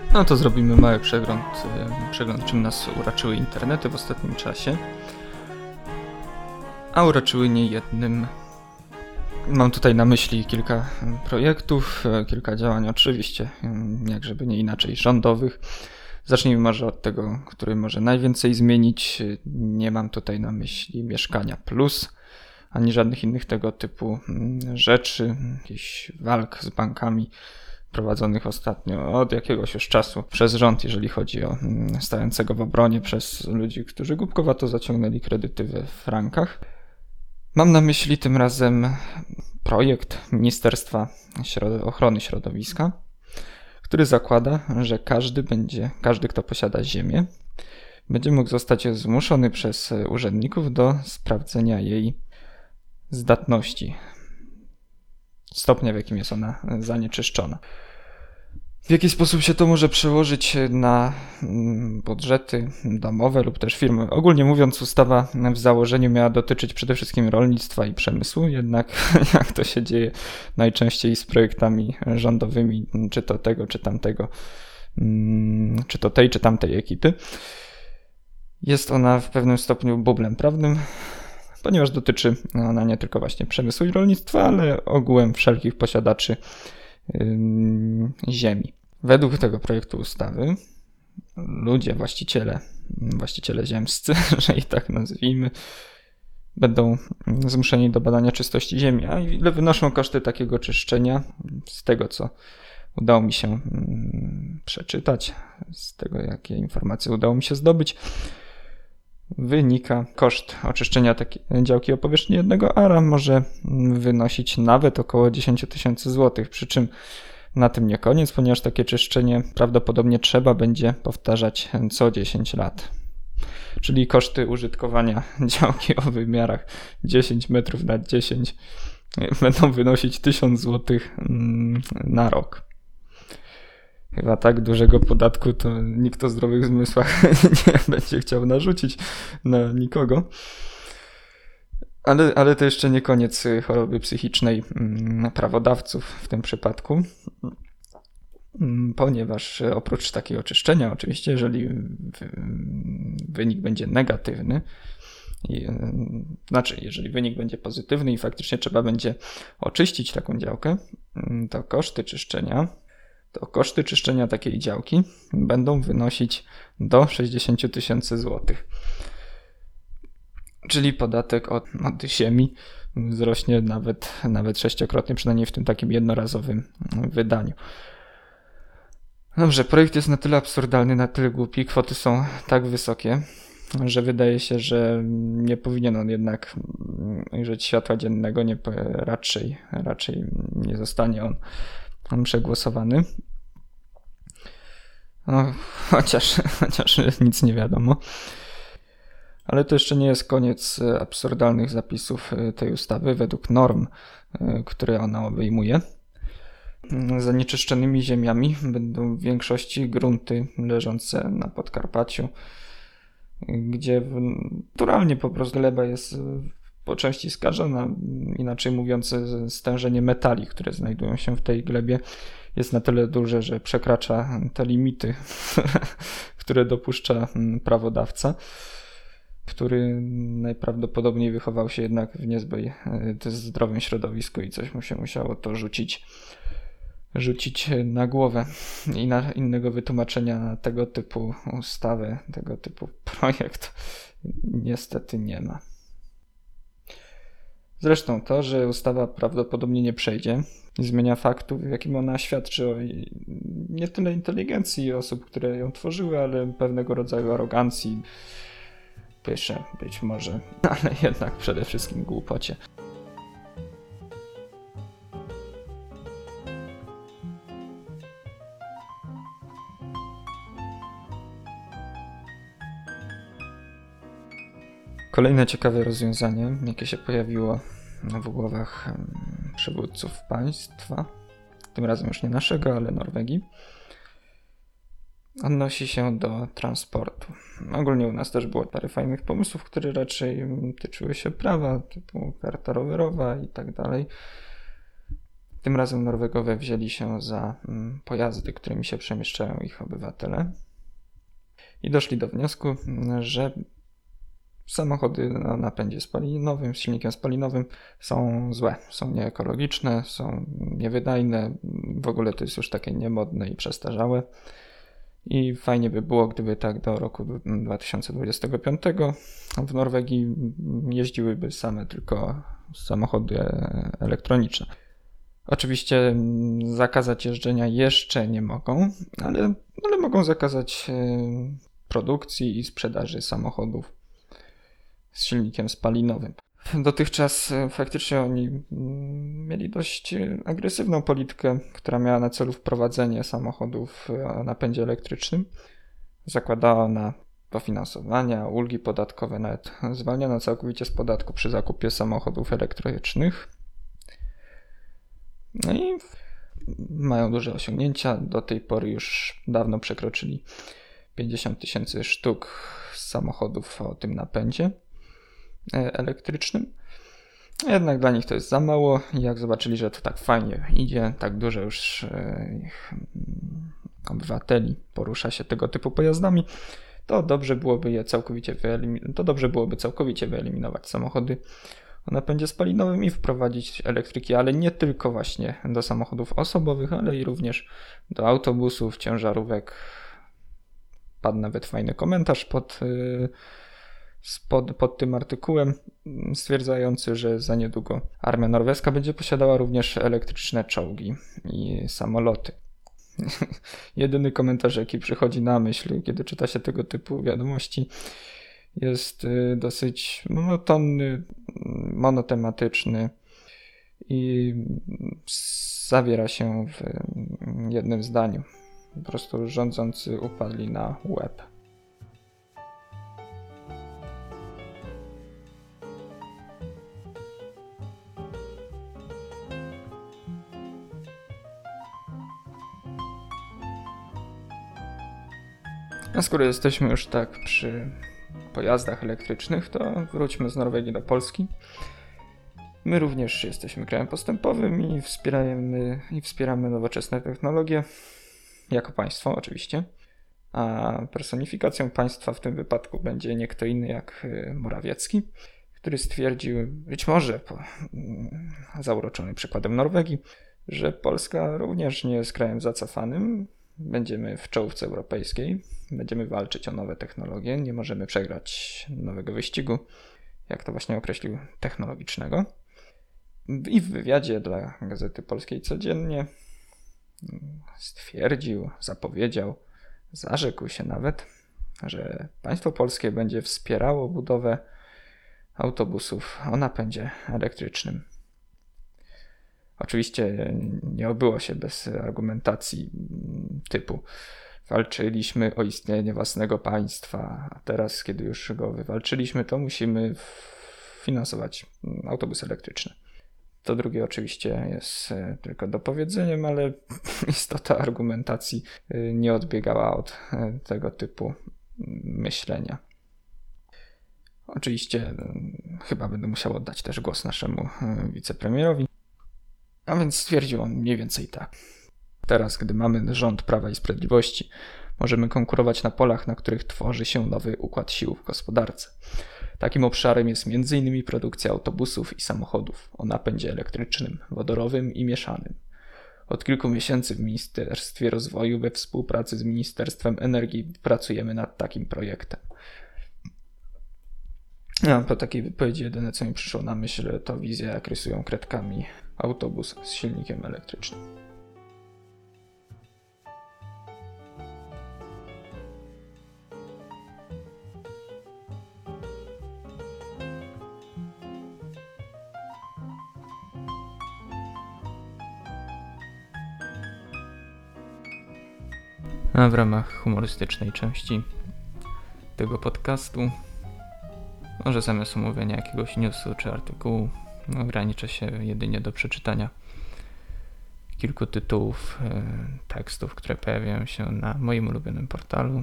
No to zrobimy mały przegląd czym nas uraczyły internety w ostatnim czasie. A uraczyły nie jednym. Mam tutaj na myśli kilka projektów, kilka działań oczywiście, jak żeby nie inaczej, rządowych. Zacznijmy może od tego, który może najwięcej zmienić. Nie mam tutaj na myśli Mieszkania Plus, ani żadnych innych tego typu rzeczy, jakichś walk z bankami prowadzonych ostatnio od jakiegoś już czasu przez rząd, jeżeli chodzi o stającego w obronie przez ludzi, którzy głupkowato zaciągnęli kredyty we frankach. Mam na myśli tym razem projekt Ministerstwa Ochrony Środowiska, który zakłada, że każdy, kto posiada ziemię, będzie mógł zostać zmuszony przez urzędników do sprawdzenia jej zdatności, stopnia, w jakim jest ona zanieczyszczona. W jaki sposób się to może przełożyć na budżety domowe lub też firmy? Ogólnie mówiąc, ustawa w założeniu miała dotyczyć przede wszystkim rolnictwa i przemysłu, jednak jak to się dzieje najczęściej z projektami rządowymi, czy to tego, czy tamtego, czy to tej, czy tamtej ekipy, jest ona w pewnym stopniu bublem prawnym, ponieważ dotyczy ona nie tylko właśnie przemysłu i rolnictwa, ale ogółem wszelkich posiadaczy ziemi. Według tego projektu ustawy ludzie, właściciele ziemscy, że i tak nazwijmy, będą zmuszeni do badania czystości ziemi. A ile wynoszą koszty takiego czyszczenia? Z tego, co udało mi się przeczytać, z tego, jakie informacje udało mi się zdobyć, wynika, koszt oczyszczenia takiej działki o powierzchni 1 ara może wynosić nawet około 10 000 złotych, przy czym na tym nie koniec, ponieważ takie czyszczenie prawdopodobnie trzeba będzie powtarzać co 10 lat. Czyli koszty użytkowania działki o wymiarach 10 metrów na 10 będą wynosić 1000 złotych na rok. Chyba tak dużego podatku to nikt o zdrowych zmysłach nie będzie chciał narzucić na nikogo. Ale to jeszcze nie koniec choroby psychicznej prawodawców w tym przypadku, ponieważ oprócz takiego oczyszczenia, oczywiście, jeżeli wynik będzie negatywny, jeżeli wynik będzie pozytywny i faktycznie trzeba będzie oczyścić taką działkę, to koszty czyszczenia takiej działki będą wynosić do 60 000 złotych. Czyli podatek od ziemi wzrośnie nawet 6-krotnie, przynajmniej w tym takim jednorazowym wydaniu. Dobrze, projekt jest na tyle absurdalny, na tyle głupi, kwoty są tak wysokie, że wydaje się, że nie powinien on jednak ujrzeć światła dziennego, raczej nie zostanie on przegłosowany. No, chociaż nic nie wiadomo. Ale to jeszcze nie jest koniec absurdalnych zapisów tej ustawy według norm, które ona obejmuje. Zanieczyszczonymi ziemiami będą w większości grunty leżące na Podkarpaciu, gdzie naturalnie po prostu gleba jest po części skażona, inaczej mówiąc stężenie metali, które znajdują się w tej glebie, jest na tyle duże, że przekracza te limity, które dopuszcza prawodawca, który najprawdopodobniej wychował się jednak w niezbyt zdrowym środowisku i coś mu się musiało to rzucić na głowę. I innego wytłumaczenia na tego typu ustawę, tego typu projekt niestety nie ma. Zresztą to, że ustawa prawdopodobnie nie przejdzie, nie zmienia faktu, w jakim ona świadczy o nie tyle inteligencji osób, które ją tworzyły, ale pewnego rodzaju arogancji, pysze być może, ale jednak przede wszystkim głupocie. Kolejne ciekawe rozwiązanie, jakie się pojawiło w głowach przywódców państwa, tym razem już nie naszego, ale Norwegii, odnosi się do transportu. Ogólnie u nas też było parę fajnych pomysłów, które raczej tyczyły się prawa, typu karta rowerowa i tak dalej. Tym razem Norwegowie wzięli się za pojazdy, którymi się przemieszczają ich obywatele i doszli do wniosku, że samochody o napędzie spalinowym, z silnikiem spalinowym są złe, są nieekologiczne, są niewydajne, w ogóle to jest już takie niemodne i przestarzałe. I fajnie by było, gdyby tak do roku 2025 w Norwegii jeździłyby same tylko samochody elektroniczne. Oczywiście zakazać jeżdżenia jeszcze nie mogą, ale mogą zakazać produkcji i sprzedaży samochodów z silnikiem spalinowym. Dotychczas faktycznie oni mieli dość agresywną politykę, która miała na celu wprowadzenie samochodów o napędzie elektrycznym. Zakładała na dofinansowania, ulgi podatkowe, nawet zwalniano całkowicie z podatku przy zakupie samochodów elektrycznych. No i mają duże osiągnięcia. Do tej pory już dawno przekroczyli 50 000 sztuk samochodów o tym napędzie elektrycznym. Jednak dla nich to jest za mało. Jak zobaczyli, że to tak fajnie idzie, tak dużo już ich obywateli porusza się tego typu pojazdami, to dobrze byłoby całkowicie wyeliminować samochody o napędzie spalinowym i wprowadzić elektryki, ale nie tylko właśnie do samochodów osobowych, ale i również do autobusów, ciężarówek. Padł nawet fajny komentarz pod tym artykułem, stwierdzający, że za niedługo armia norweska będzie posiadała również elektryczne czołgi i samoloty. Jedyny komentarz, jaki przychodzi na myśl, kiedy czyta się tego typu wiadomości, jest dosyć monotonny, monotematyczny i zawiera się w jednym zdaniu. Po prostu rządzący upadli na łeb. A skoro jesteśmy już tak przy pojazdach elektrycznych, to wróćmy z Norwegii do Polski. My również jesteśmy krajem postępowym i wspieramy nowoczesne technologie, jako państwo oczywiście, a personifikacją państwa w tym wypadku będzie nie kto inny jak Morawiecki, który stwierdził, być może zauroczony przykładem Norwegii, że Polska również nie jest krajem zacofanym. Będziemy w czołówce europejskiej, będziemy walczyć o nowe technologie, nie możemy przegrać nowego wyścigu, jak to właśnie określił, technologicznego. I w wywiadzie dla Gazety Polskiej Codziennie stwierdził, zapowiedział, zarzekł się nawet, że państwo polskie będzie wspierało budowę autobusów o napędzie elektrycznym. Oczywiście nie obyło się bez argumentacji typu walczyliśmy o istnienie własnego państwa, a teraz, kiedy już go wywalczyliśmy, to musimy finansować autobus elektryczny. To drugie oczywiście jest tylko dopowiedzeniem, ale istota argumentacji nie odbiegała od tego typu myślenia. Oczywiście chyba będę musiał oddać też głos naszemu wicepremierowi. A więc stwierdził on mniej więcej tak. Teraz, gdy mamy rząd Prawa i Sprawiedliwości, możemy konkurować na polach, na których tworzy się nowy układ sił w gospodarce. Takim obszarem jest m.in. produkcja autobusów i samochodów o napędzie elektrycznym, wodorowym i mieszanym. Od kilku miesięcy w Ministerstwie Rozwoju we współpracy z Ministerstwem Energii pracujemy nad takim projektem. Po takiej wypowiedzi jedyne, co mi przyszło na myśl, to wizja, jak rysują kredkami autobus z silnikiem elektrycznym. A w ramach humorystycznej części tego podcastu może zamiast omówienia jakiegoś newsu czy artykułu ograniczę się jedynie do przeczytania kilku tytułów tekstów, które pojawiają się na moim ulubionym portalu.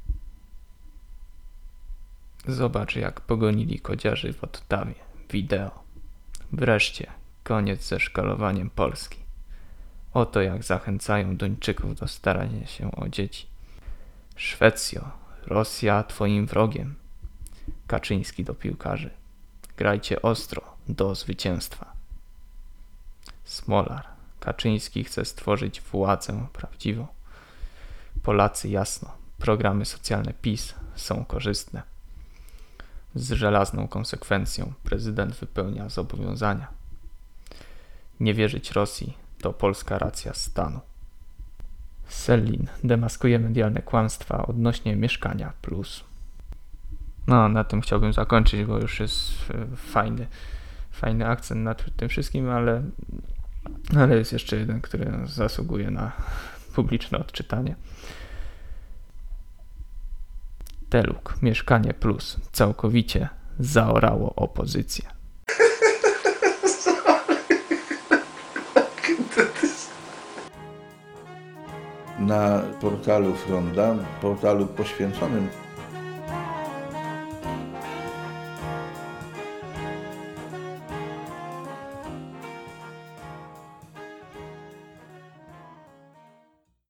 Zobacz, jak pogonili kodziarzy w Ottawie. Wideo. Wreszcie koniec ze szkalowaniem Polski. Oto jak zachęcają Duńczyków do starania się o dzieci. Szwecjo, Rosja twoim wrogiem. Kaczyński do piłkarzy. Grajcie ostro, do zwycięstwa. Smolar. Kaczyński chce stworzyć władzę prawdziwą. Polacy jasno. Programy socjalne PiS są korzystne. Z żelazną konsekwencją prezydent wypełnia zobowiązania. Nie wierzyć Rosji to polska racja stanu. Sellin demaskuje medialne kłamstwa odnośnie Mieszkania Plus. No, na tym chciałbym zakończyć, bo już jest fajny akcent nad tym wszystkim, ale jest jeszcze jeden, który zasługuje na publiczne odczytanie. Teluk, Mieszkanie Plus całkowicie zaorało opozycję. Na portalu Fronda, portalu poświęconym